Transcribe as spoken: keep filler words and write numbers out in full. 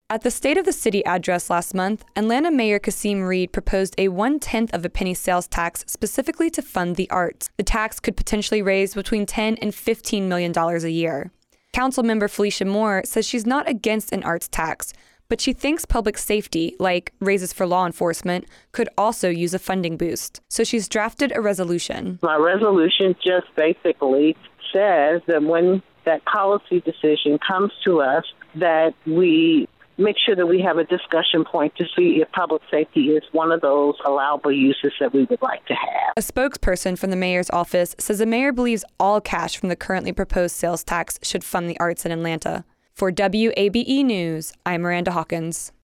At the State of the City address last month, Atlanta Mayor Kasim Reed proposed a one-tenth of a penny sales tax specifically to fund the arts. The tax could potentially raise between ten and fifteen million dollars a year. Councilmember Felicia Moore says she's not against an arts tax, but she thinks public safety, like raises for law enforcement, could also use a funding boost. So she's drafted a resolution. My resolution just basically says that when that policy decision comes to us, that we make sure that we have a discussion point to see if public safety is one of those allowable uses that we would like to have. A spokesperson from the mayor's office says the mayor believes all cash from the currently proposed sales tax should fund the arts in Atlanta. For W A B E News, I'm Miranda Hawkins.